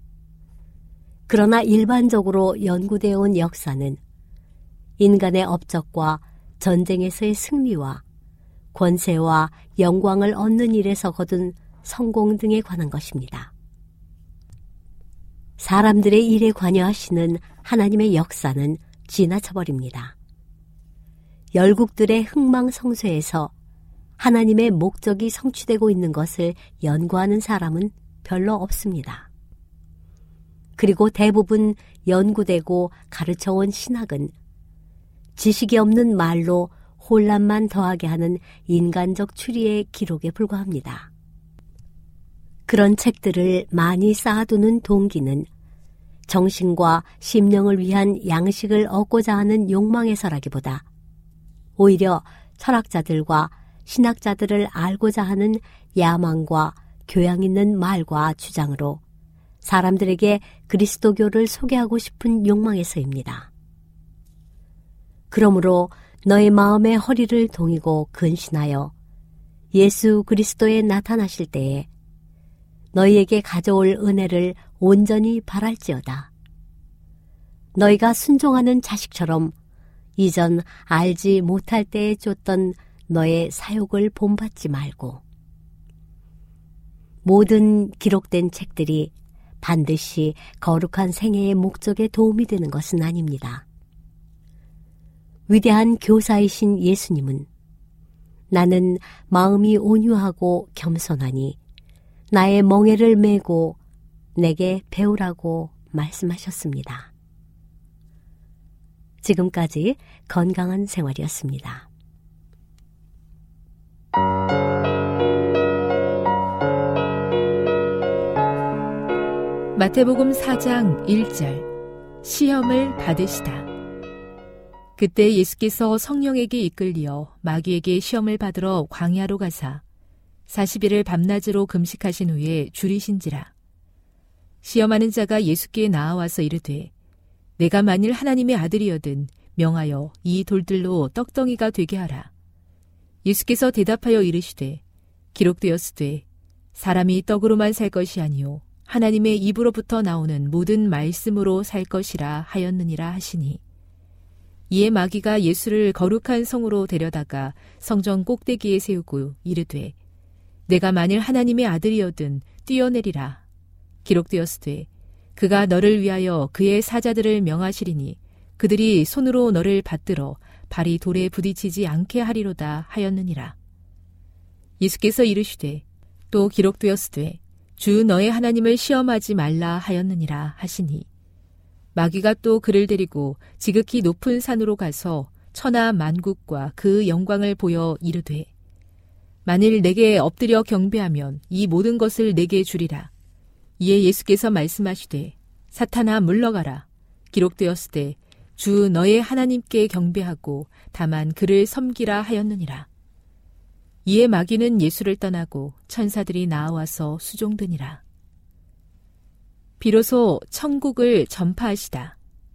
[SPEAKER 3] 그러나 일반적으로 연구되어 온 역사는 인간의 업적과 전쟁에서의 승리와 권세와 영광을 얻는 일에서 거둔 성공 등에 관한 것입니다. 사람들의 일에 관여하시는 하나님의 역사는 지나쳐버립니다. 열국들의 흥망성쇠에서 하나님의 목적이 성취되고 있는 것을 연구하는 사람은 별로 없습니다. 그리고 대부분 연구되고 가르쳐온 신학은 지식이 없는 말로 혼란만 더하게 하는 인간적 추리의 기록에 불과합니다. 그런 책들을 많이 쌓아두는 동기는 정신과 심령을 위한 양식을 얻고자 하는 욕망에서라기보다 오히려 철학자들과 신학자들을 알고자 하는 야망과 교양 있는 말과 주장으로 사람들에게 그리스도교를 소개하고 싶은 욕망에서입니다. 그러므로 너의 마음의 허리를 동이고 근신하여 예수 그리스도에 나타나실 때에 너희에게 가져올 은혜를 온전히 바랄지어다. 너희가 순종하는 자식처럼 이전 알지 못할 때에 쫓던 너의 사욕을 본받지 말고, 모든 기록된 책들이 반드시 거룩한 생애의 목적에 도움이 되는 것은 아닙니다. 위대한 교사이신 예수님은 나는 마음이 온유하고 겸손하니 나의 멍에를 메고 내게 배우라고 말씀하셨습니다. 지금까지 건강한 생활이었습니다.
[SPEAKER 1] 마태복음 4장 1절 시험을 받으시다. 그때 예수께서 성령에게 이끌리어 마귀에게 시험을 받으러 광야로 가사 40일을 밤낮으로 금식하신 후에 줄이신지라. 시험하는 자가 예수께 나아와서 이르되 내가 만일 하나님의 아들이여든 명하여 이 돌들로 떡덩이가 되게 하라. 예수께서 대답하여 이르시되 기록되었으되 사람이 떡으로만 살 것이 아니요 하나님의 입으로부터 나오는 모든 말씀으로 살 것이라 하였느니라 하시니, 이에 마귀가 예수를 거룩한 성으로 데려다가 성전 꼭대기에 세우고 이르되 내가 만일 하나님의 아들이여든 뛰어내리라. 기록되었으되 그가 너를 위하여 그의 사자들을 명하시리니 그들이 손으로 너를 받들어 발이 돌에 부딪히지 않게 하리로다 하였느니라. 예수께서 이르시되 또 기록되었으되 주 너의 하나님을 시험하지 말라 하였느니라 하시니, 마귀가 또 그를 데리고 지극히 높은 산으로 가서 천하 만국과 그 영광을 보여 이르되 만일 내게 엎드려 경배하면 이 모든 것을 내게 주리라. 이에 예수께서 말씀하시되 사탄아 물러가라. 기록되었으되 주 너의 하나님께 경배하고 다만 그를 섬기라 하였느니라. 이에 마귀는 예수를 떠나고 천사들이 나와서 수종드니라. 비로소 천국을 전파하시다.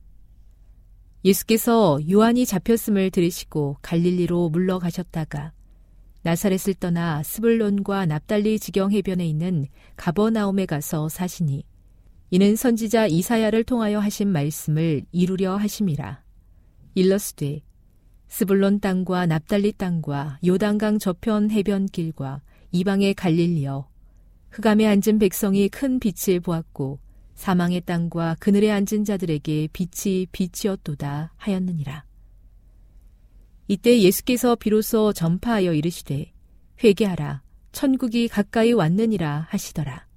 [SPEAKER 1] 예수께서 요한이 잡혔음을 들으시고 갈릴리로 물러가셨다가 나사렛을 떠나 스불론과 납달리 지경 해변에 있는 가버나움에 가서 사시니, 이는 선지자 이사야를 통하여 하신 말씀을 이루려 하심이라. 일러스되 스불론 땅과 납달리 땅과 요단강 저편 해변길과 이방의 갈릴리여, 흑암에 앉은 백성이 큰 빛을 보았고 사망의 땅과 그늘에 앉은 자들에게 빛이 빛이었도다 하였느니라. 이때 예수께서 비로소 전파하여 이르시되 회개하라, 천국이 가까이 왔느니라 하시더라.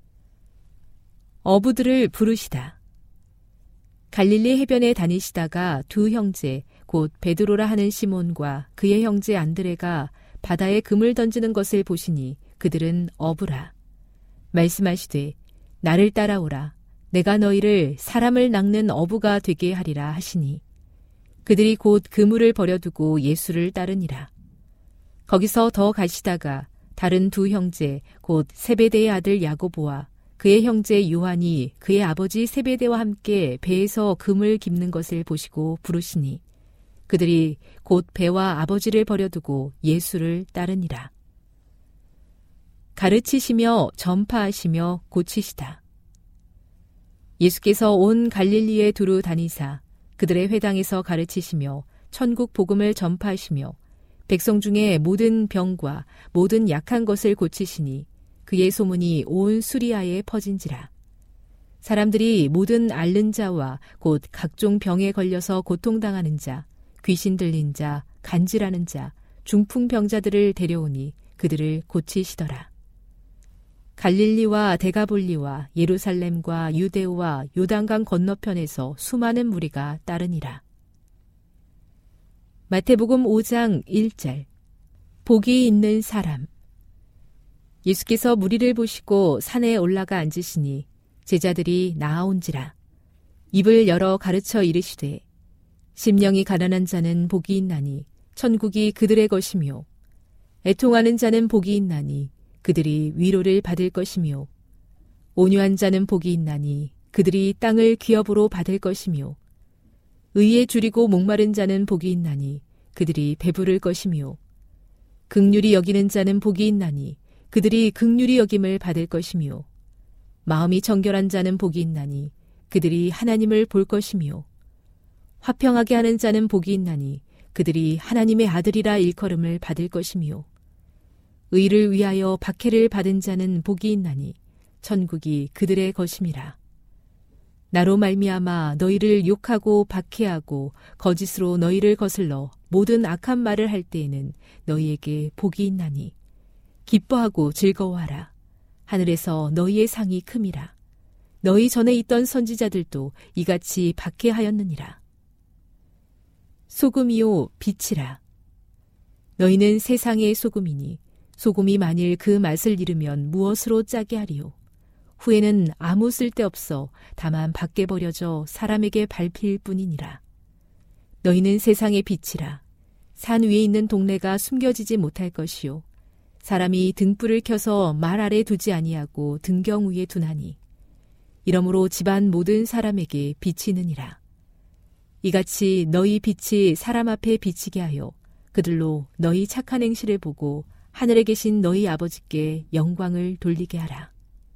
[SPEAKER 1] 어부들을 부르시다. 갈릴리 해변에 다니시다가 두 형제 곧 베드로라 하는 시몬과 그의 형제 안드레가 바다에 금을 던지는 것을 보시니 그들은 어부라. 말씀하시되 나를 따라오라. 내가 너희를 사람을 낚는 어부가 되게 하리라 하시니, 그들이 곧 그물을 버려두고 예수를 따르니라. 거기서 더 가시다가 다른 두 형제 곧 세베대의 아들 야고보와 그의 형제 요한이 그의 아버지 세베대와 함께 배에서 금을 깁는 것을 보시고 부르시니 그들이 곧 배와 아버지를 버려두고 예수를 따르니라. 가르치시며 전파하시며 고치시다. 예수께서 온 갈릴리에 두루 다니사 그들의 회당에서 가르치시며 천국 복음을 전파하시며 백성 중에 모든 병과 모든 약한 것을 고치시니 그의 소문이 온 수리아에 퍼진지라. 사람들이 모든 앓는 자와 곧 각종 병에 걸려서 고통당하는 자, 귀신 들린 자, 간질하는 자, 중풍병자들을 데려오니 그들을 고치시더라. 갈릴리와 데가볼리와 예루살렘과 유대와 요단강 건너편에서 수많은 무리가 따르니라. 마태복음 5장 1절. 복이 있는 사람. 예수께서 무리를 보시고 산에 올라가 앉으시니 제자들이 나아온지라. 입을 열어 가르쳐 이르시되 심령이 가난한 자는 복이 있나니 천국이 그들의 것이며 애통하는 자는 복이 있나니 그들이 위로를 받을 것이며 온유한 자는 복이 있나니 그들이 땅을 기업으로 받을 것이며 의에 줄이고 목마른 자는 복이 있나니 그들이 배부를 것이며 긍휼히 여기는 자는 복이 있나니 그들이 긍휼히 여김을 받을 것이며 마음이 정결한 자는 복이 있나니 그들이 하나님을 볼 것이며 화평하게 하는 자는 복이 있나니 그들이 하나님의 아들이라 일컬음을 받을 것이며 의를 위하여 박해를 받은 자는 복이 있나니 천국이 그들의 것임이라. 나로 말미암아 너희를 욕하고 박해하고 거짓으로 너희를 거슬러 모든 악한 말을 할 때에는 너희에게 복이 있나니 기뻐하고 즐거워하라. 하늘에서 너희의 상이 큼이라. 너희 전에 있던 선지자들도 이같이 박해하였느니라. 소금이요 빛이라. 너희는 세상의 소금이니 소금이 만일 그 맛을 잃으면 무엇으로 짜게 하리요. 후에는 아무 쓸데없어 다만 밖에 버려져 사람에게 밟힐 뿐이니라. 너희는 세상의 빛이라. 산 위에 있는 동네가 숨겨지지 못할 것이요. 사람이 등불을 켜서 말 아래 두지 아니하고 등경 위에 두나니 이러므로 집안 모든 사람에게 비치느니라. 이같이 너희 빛이 사람 앞에 비치게 하여 그들로 너희 착한 행실을 보고 하늘에 계신 너희 아버지께 영광을 돌리게 하라.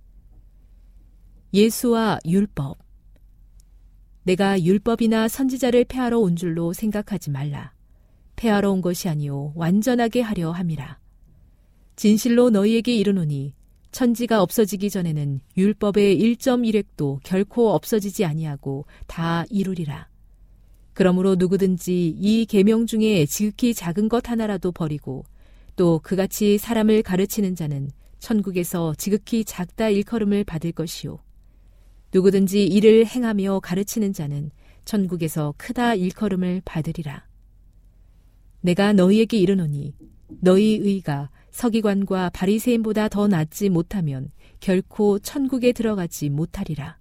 [SPEAKER 1] 예수와 율법. 내가 율법이나 선지자를 폐하러 온 줄로 생각하지 말라. 폐하러 온 것이 아니요 완전하게 하려 함이라. 진실로 너희에게 이르노니 천지가 없어지기 전에는 율법의 1.1획도 결코 없어지지 아니하고 다 이루리라. 그러므로 누구든지 이 계명 중에 지극히 작은 것 하나라도 버리고 또 그같이 사람을 가르치는 자는 천국에서 지극히 작다 일컬음을 받을 것이요. 누구든지 이를 행하며 가르치는 자는 천국에서 크다 일컬음을 받으리라. 내가 너희에게 이르노니 너희 의가 서기관과 바리새인보다 더 낫지 못하면 결코 천국에 들어가지 못하리라.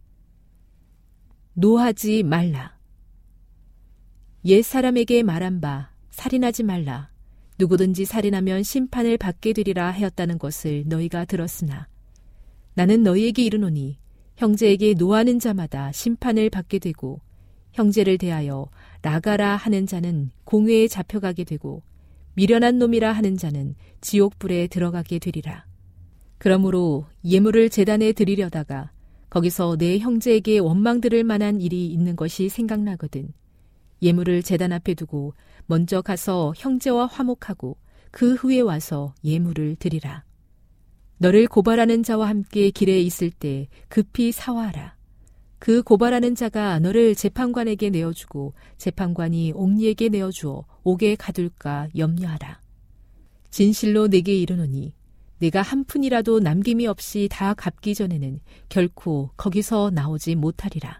[SPEAKER 1] 노하지 말라. 옛 사람에게 말한 바 살인하지 말라. 누구든지 살인하면 심판을 받게 되리라 하였다는 것을 너희가 들었으나 나는 너희에게 이르노니 형제에게 노하는 자마다 심판을 받게 되고 형제를 대하여 나가라 하는 자는 공회에 잡혀가게 되고 미련한 놈이라 하는 자는 지옥불에 들어가게 되리라. 그러므로 예물을 제단에 드리려다가 거기서 내 형제에게 원망 들을 만한 일이 있는 것이 생각나거든 예물을 제단 앞에 두고 먼저 가서 형제와 화목하고 그 후에 와서 예물을 드리라. 너를 고발하는 자와 함께 길에 있을 때 급히 사화하라. 그 고발하는 자가 너를 재판관에게 내어주고 재판관이 옥리에게 내어주어 옥에 가둘까 염려하라. 진실로 내게 이르노니 내가 한 푼이라도 남김이 없이 다 갚기 전에는 결코 거기서 나오지 못하리라.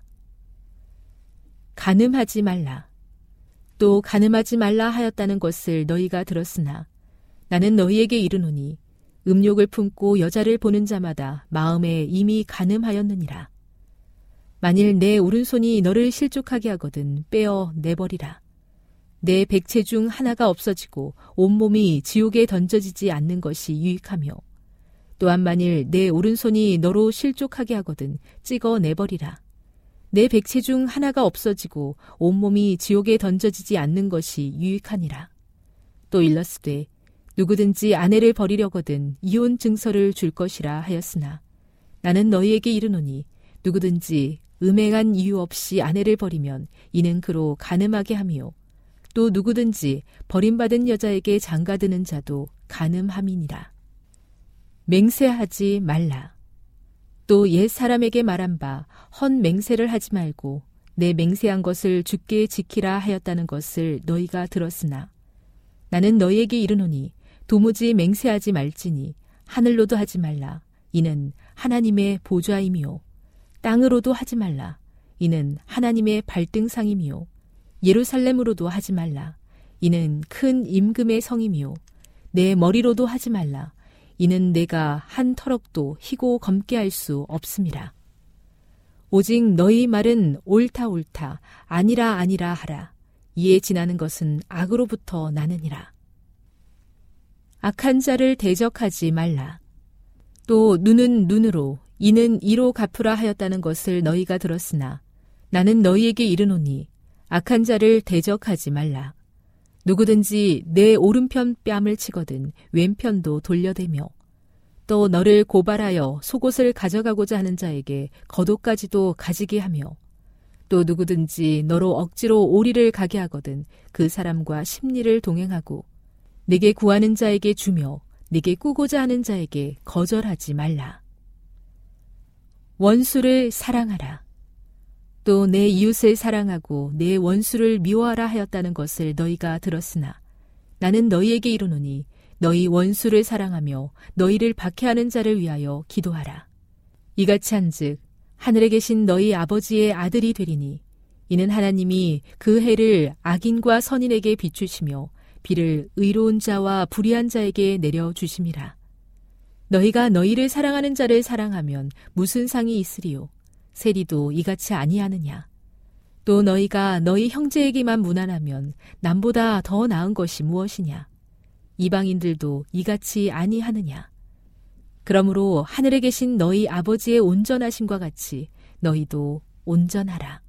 [SPEAKER 1] 간음하지 말라. 또 간음하지 말라 하였다는 것을 너희가 들었으나 나는 너희에게 이르노니 음욕을 품고 여자를 보는 자마다 마음에 이미 간음하였느니라. 만일 내 오른손이 너를 실족하게 하거든 빼어 내버리라. 내 백체 중 하나가 없어지고 온몸이 지옥에 던져지지 않는 것이 유익하며 또한 만일 내 오른손이 너로 실족하게 하거든 찍어 내버리라. 내 백체 중 하나가 없어지고 온몸이 지옥에 던져지지 않는 것이 유익하니라. 또 일러스되 누구든지 아내를 버리려거든 이혼 증서를 줄 것이라 하였으나 나는 너희에게 이르노니 누구든지 음행한 이유 없이 아내를 버리면 이는 그로 간음하게 하며 또 누구든지 버림받은 여자에게 장가드는 자도 간음함이니라. 맹세하지 말라. 또 옛 사람에게 말한 바 헌 맹세를 하지 말고 내 맹세한 것을 주께 지키라 하였다는 것을 너희가 들었으나 나는 너희에게 이르노니 도무지 맹세하지 말지니 하늘로도 하지 말라. 이는 하나님의 보좌이며 땅으로도 하지 말라. 이는 하나님의 발등상이며 예루살렘으로도 하지 말라. 이는 큰 임금의 성이며 내 머리로도 하지 말라. 이는 내가 한 터럭도 희고 검게 할 수 없음이라. 오직 너희 말은 옳다 옳다 아니라 아니라 하라. 이에 지나는 것은 악으로부터 나느니라. 악한 자를 대적하지 말라. 또 눈은 눈으로 이는 이로 갚으라 하였다는 것을 너희가 들었으나 나는 너희에게 이르노니 악한 자를 대적하지 말라. 누구든지 내 오른편 뺨을 치거든 왼편도 돌려대며 또 너를 고발하여 속옷을 가져가고자 하는 자에게 겉옷까지도 가지게 하며 또 누구든지 너로 억지로 오리를 가게 하거든 그 사람과 심리를 동행하고 네게 구하는 자에게 주며 네게 꾸고자 하는 자에게 거절하지 말라. 원수를 사랑하라. 또 내 이웃을 사랑하고 내 원수를 미워하라 하였다는 것을 너희가 들었으나 나는 너희에게 이르노니 너희 원수를 사랑하며 너희를 박해하는 자를 위하여 기도하라. 이같이 한즉 하늘에 계신 너희 아버지의 아들이 되리니 이는 하나님이 그 해를 악인과 선인에게 비추시며 비를 의로운 자와 불의한 자에게 내려주심이라. 너희가 너희를 사랑하는 자를 사랑하면 무슨 상이 있으리요? 세리도 이같이 아니하느냐? 또 너희가 너희 형제에게만 무난하면 남보다 더 나은 것이 무엇이냐? 이방인들도 이같이 아니하느냐? 그러므로 하늘에 계신 너희 아버지의 온전하심과 같이 너희도 온전하라.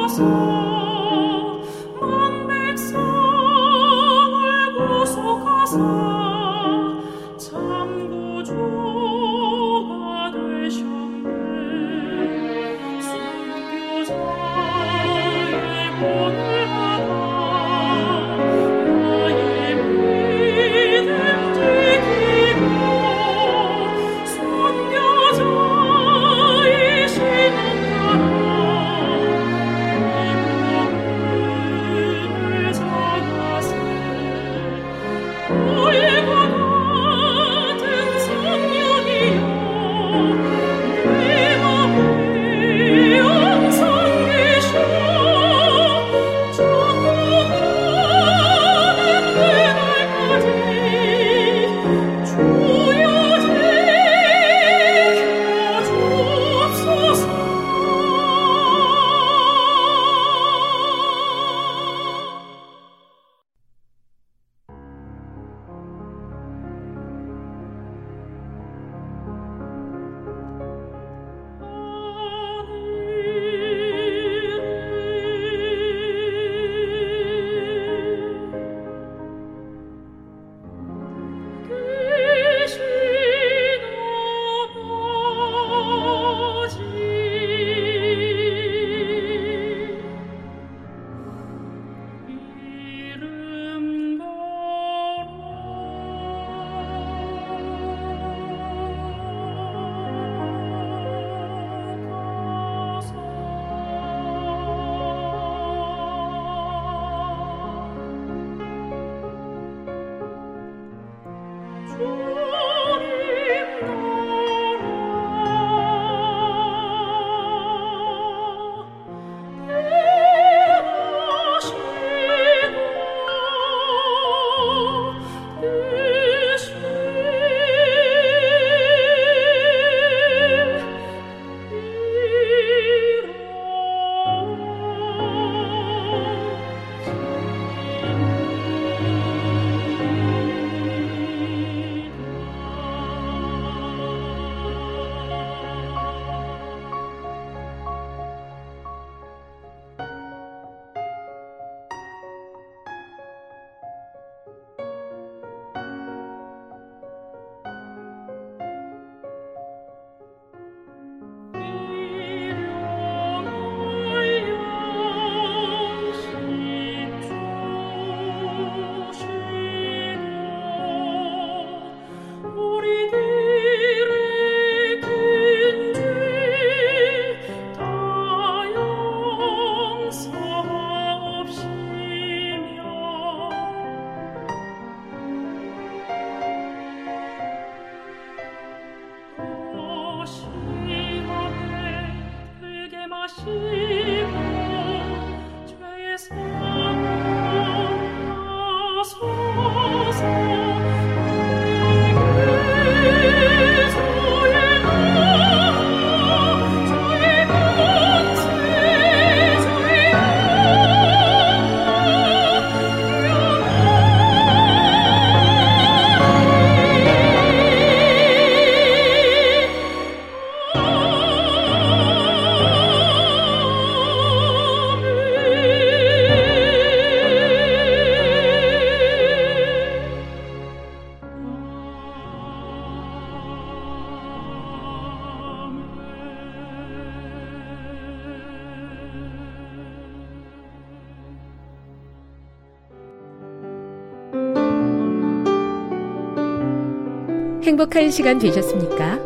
[SPEAKER 1] 행복한 시간 되셨습니까?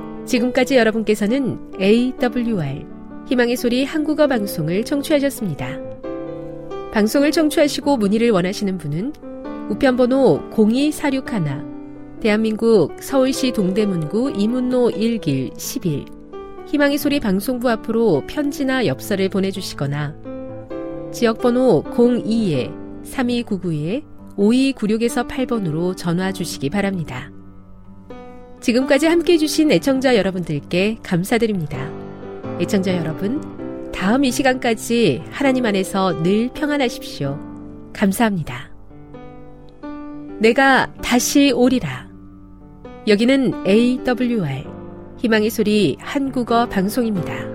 [SPEAKER 1] 지금까지 여러분께서는 AWR 희망의 소리 한국어 방송을 청취하셨습니다. 방송을 청취하시고 문의를 원하시는 분은 우편번호 02461 대한민국 서울시 동대문구 이문로 1길 11 희망의 소리 방송부 앞으로 편지나 엽서를 보내주시거나 지역번호 02-3299-5296에서 8번으로 전화 주시기 바랍니다. 지금까지 함께해 주신 애청자 여러분들께 감사드립니다. 애청자 여러분, 다음 이 시간까지 하나님 안에서 늘 평안하십시오. 감사합니다. 내가 다시 오리라. 여기는 AWR 희망의 소리 한국어 방송입니다.